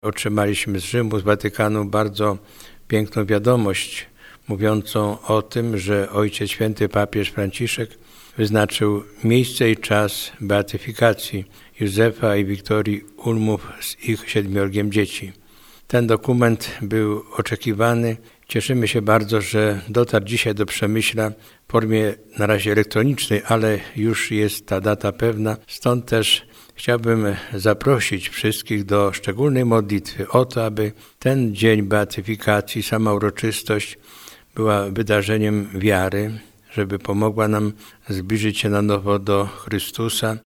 Otrzymaliśmy z Rzymu, z Watykanu bardzo piękną wiadomość mówiącą o tym, że Ojciec Święty Papież Franciszek wyznaczył miejsce i czas beatyfikacji Józefa i Wiktorii Ulmów z ich 7 dzieci. Ten dokument był oczekiwany. Cieszymy się bardzo, że dotarł dzisiaj do Przemyśla w formie na razie elektronicznej, ale już jest ta data pewna. Stąd też chciałbym zaprosić wszystkich do szczególnej modlitwy o to, aby ten dzień beatyfikacji, sama uroczystość była wydarzeniem wiary, żeby pomogła nam zbliżyć się na nowo do Chrystusa,